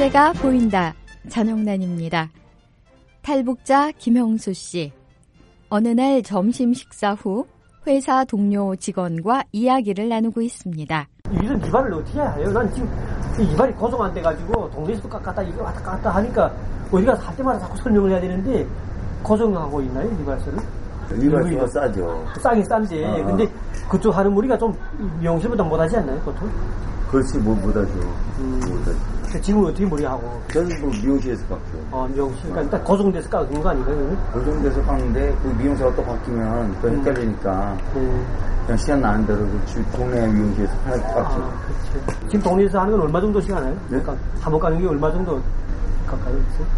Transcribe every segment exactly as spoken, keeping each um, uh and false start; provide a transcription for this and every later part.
미래가 보인다. 전영란입니다. 탈북자 김형수 씨. 어느 날 점심 식사 후 회사 동료 직원과 이야기를 나누고 있습니다. 이런 이발을 어떻게 해야 해요? 난 지금 이발이 고정 안 돼가지고 동네에서도 깎았다 이거 왔다 갔다 하니까 우리가 할 때마다 자꾸 설명을 해야 되는데 고정하고 있나요? 이발소는? 이발소가 싸죠. 싸긴 싼데 아. 근데 그쪽 하는 무리가 좀 미용실보다 못하지 않나요? 보통? 그렇지 뭐 못하죠. 음. 못하죠. 지금은 어떻게 무리하고? 저는 뭐 미용실에서 깎죠. 아 미용실. 그러니까 일단 고정돼서 깎는 거 아닌가요? 고정돼서 깎는데 그 미용사가 또 바뀌면 또 헷갈리니까 음. 그냥 시간 나는 대로 동네 미용실에서 깎죠. 아, 그렇죠. 지금 동네에서 하는 건 얼마 정도씩 하나요? 네? 그러니까 한번 깎는 게 얼마 정도 깎아요?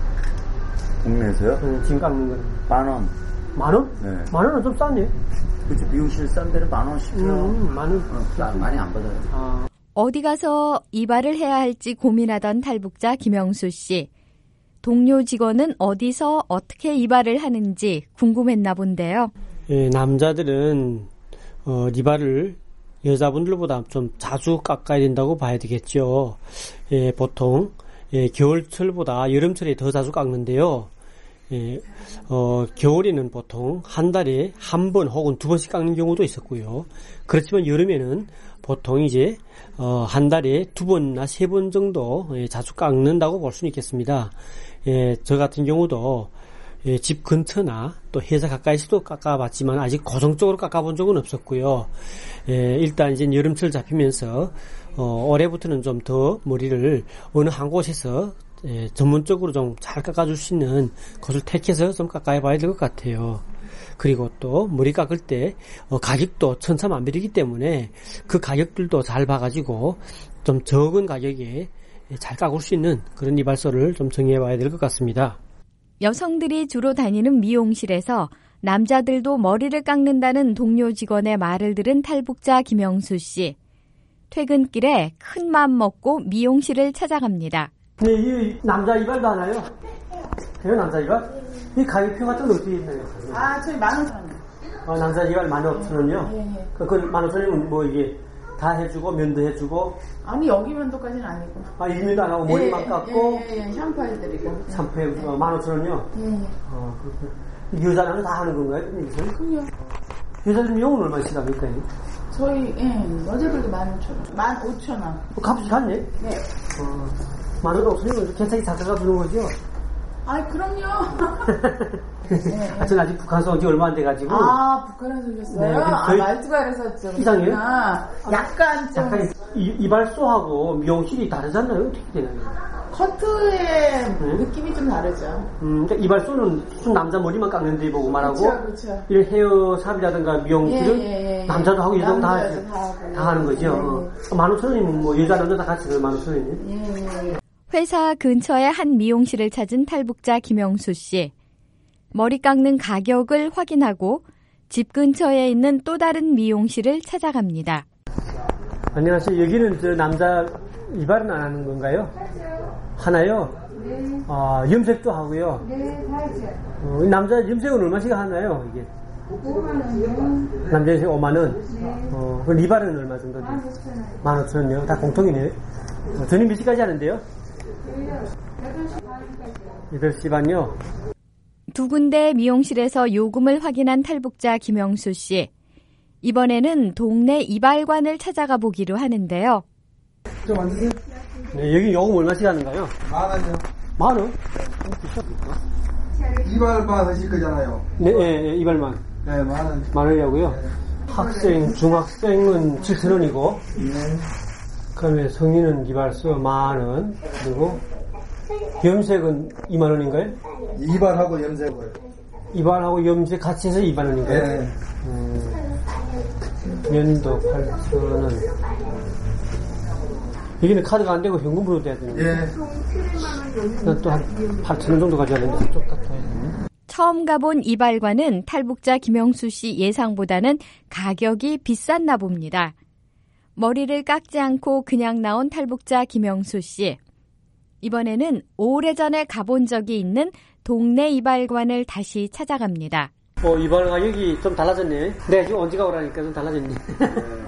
동네에서요? 네, 지금 깎는 건 만 원. 만 원? 네. 만 원은 좀 쌌네. 그치, 미용실 싼 데는 만 원씩 해요. 음, 만 원. 어, 싸, 많이 안 받아요. 아. 어디 가서 이발을 해야 할지 고민하던 탈북자 김형수 씨. 동료 직원은 어디서 어떻게 이발을 하는지 궁금했나 본데요. 예, 남자들은 어, 이발을 여자분들보다 좀 자주 깎아야 된다고 봐야 되겠죠. 예, 보통 예, 겨울철보다 여름철에 더 자주 깎는데요. 예, 어, 겨울에는 보통 한 달에 한 번 혹은 두 번씩 깎는 경우도 있었고요. 그렇지만 여름에는 보통 이제 어, 한 달에 두 번이나 세 번 정도 예, 자주 깎는다고 볼 수는 있겠습니다. 예, 저 같은 경우도 예, 집 근처나 또 회사 가까이서도 깎아봤지만 아직 고정적으로 깎아본 적은 없었고요. 예, 일단 이제 여름철 잡히면서 어, 올해부터는 좀 더 머리를 어느 한 곳에서 예, 전문적으로 좀 잘 깎아줄 수 있는 곳을 택해서 좀 깎아봐야 될 것 같아요. 그리고 또 머리 깎을 때 어, 가격도 천차만별이기 때문에 그 가격들도 잘 봐가지고 좀 적은 가격에 잘 깎을 수 있는 그런 이발소를 좀 정해봐야 될 것 같습니다. 여성들이 주로 다니는 미용실에서 남자들도 머리를 깎는다는 동료 직원의 말을 들은 탈북자 김형수 씨. 퇴근길에 큰 맘 먹고 미용실을 찾아갑니다. 네, 이 남자 이발도 하나요? 해요, 남자 이발? 이 가격표 같은 거 어떻게 있나요? 아, 저희 만 오천 원. 아, 남자 이발 만 오천 원이요? 예, 예. 그, 그 만 오천 원이면 뭐 이게 다 해주고, 면도 해주고? 아니, 여기 면도까지는 아니고. 아, 일면도 안 하고 머리만 예, 깎고? 예, 예, 예. 샴푸 해드리고. 샴푸 해, 어, 만 오천 원이요? 예, 예. 아, 그렇군요. 여자는 다 하는 건가요? 여기서? 그럼요. 여자들 미용은 얼마씩 합니까? 저희, 예, 여자들도 만 오천 원. 만 오천 원. 어, 값이 같네? 네. 어, 만 오천 원이면 괜찮게 잘 깎아주는 거죠? 아이, 그럼요. 네. 아, 전 아직 북한서 온 지 얼마 안 돼가지고. 아, 북한에서 오셨어요? 네, 아, 저희... 말투가 그래서 좀. 이상해요? 약간 좀. 약간 이, 이발소하고 미용실이 다르잖아요? 어떻게 되나요? 커트의 네? 느낌이 좀 다르죠. 음, 그러니까 이발소는 순 남자 머리만 깎는 데 보고 말하고. 그렇죠, 그렇죠. 이런 헤어샵이라든가 미용실은 예, 예, 예. 남자도 하고 여자도 다, 남자도 다, 하고. 다 하는 거죠. 예, 예. 만 오천 원이면 뭐 여자, 남자 다 같이 만 오천 원이네. 예, 예. 회사 근처의 한 미용실을 찾은 탈북자 김형수 씨. 머리 깎는 가격을 확인하고 집 근처에 있는 또 다른 미용실을 찾아갑니다. 안녕하세요. 여기는 저 남자 이발은 안 하는 건가요? 하나요? 네. 아, 염색도 하고요. 네, 다 있어요. 어, 남자 염색은 얼마씩 하나요? 이게? 오만 원이요. 남자 염색 오만 원? 네. 어, 그 리발은 얼마 정도 돼요? 만 오천 원. 만 오천 원이요? 다 공통이네요. 어, 저는 몇 시까지 하는데요? 여덟 시 반까지요. 여덟 시 반요? 두 군데 미용실에서 요금을 확인한 탈북자 김형수 씨. 이번에는 동네 이발관을 찾아가 보기로 하는데요. 좀 앉으세요. 네, 여기 요금 얼마씩 하는가요? 만 원이요. 만 원? 이발만 하실 거잖아요. 네, 네, 네, 이발만. 네, 만 원. 만 원이라고요? 네. 학생, 중학생은 칠천 원이고, 네. 그다음에 성인은 이발소 만 원, 그리고 염색은 이만 원인가요? 이발하고 염색을. 이발하고 염색 같이 해서 이만 원인가요? 네. 음, 면도 팔천 원. 여기는 카드가 안 되고 현금으로 돼야 되는데. 예. 또 한 팔천 원 정도 가져야 되는데, 그쪽 같아요. 처음 가본 이발관은 탈북자 김형수 씨 예상보다는 가격이 비쌌나 봅니다. 머리를 깎지 않고 그냥 나온 탈북자 김형수 씨. 이번에는 오래전에 가본 적이 있는 동네 이발관을 다시 찾아갑니다. 어, 이발 가격이 좀 달라졌네. 내가 지금 언제 가오라니까 좀 달라졌네.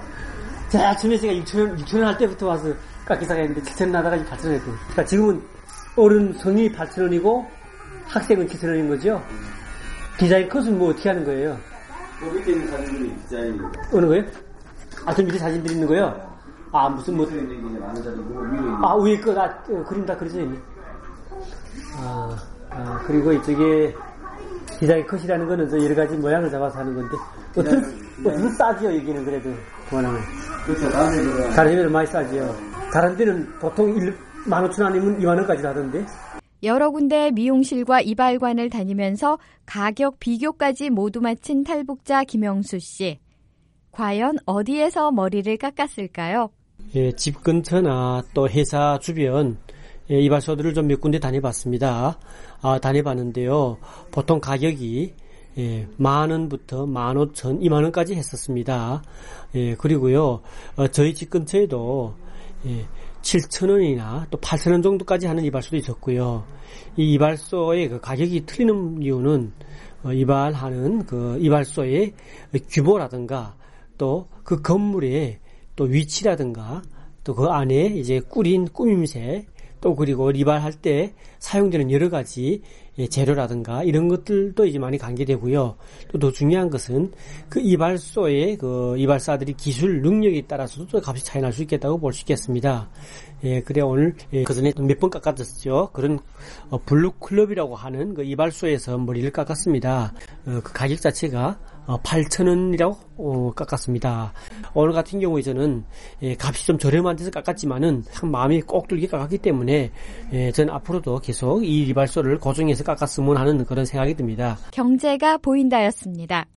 제가 처음에 제가 육천 원, 육천 원 할 때부터 와서 깎기 시작했는데 칠천 원 나다가 팔천 원 했고. 그러니까 지금은 어른 성인이 팔천 원이고 학생은 칠천 원인 거죠? 디자인 컷은 뭐 어떻게 하는 거예요? 그 밑에 있는 사진들이 디자인. 어느 거예요? 아, 저 밑에 사진들이 있는 거예요? 아, 무슨 뭐. 아, 위에 거, 아, 어, 그림 다 그려져 있네. 아, 아, 그리고 이쪽에 디자인 컷이라는 거는 저 여러 가지 모양을 잡아서 하는 건데. 어떤, 어떤 싸지요, 여기는 그래도. 그만하면. 그렇죠. 다른 데는. 다른 데는 많이 싸지요. 다른 데는 보통 만 오천 원 아니면 이만 원까지 하던데. 여러 군데 미용실과 이발관을 다니면서 가격 비교까지 모두 마친 탈북자 김영수 씨. 과연 어디에서 머리를 깎았을까요? 예, 집 근처나 또 회사 주변 예, 이발소들을 좀 몇 군데 다녀봤습니다. 아, 다녀봤는데요. 보통 가격이 예, 만 원부터 만 오천, 이만 원까지 했었습니다. 예, 그리고요, 어, 저희 집 근처에도 예, 칠천 원이나 또 팔천 원 정도까지 하는 이발소도 있었고요. 이 이발소의 그 가격이 틀리는 이유는 어, 이발하는 그 이발소의 규모라든가 또 그 건물의 또 위치라든가 또 그 안에 이제 꾸린 꾸밈새 또 그리고 이발할 때 사용되는 여러 가지 재료라든가 이런 것들도 이제 많이 관계되고요. 또 더 중요한 것은 그 이발소의 그 이발사들이 기술 능력에 따라서도 또 값이 차이 날 수 있겠다고 볼 수 있겠습니다. 예, 그래 오늘 예, 그 전에 몇 번 깎아줬죠. 그런 어, 블루클럽이라고 하는 그 이발소에서 머리를 깎았습니다. 어, 그 가격 자체가 어, 팔천 원이라고 어, 깎았습니다. 오늘 같은 경우에 저는 예, 값이 좀 저렴한 데서 깎았지만은 참 마음이 꼭 들게 깎았기 때문에 예, 저는 앞으로도 계속 이 이발소를 고정해서 깎았으면 하는 그런 생각이 듭니다. 경제가 보인다였습니다.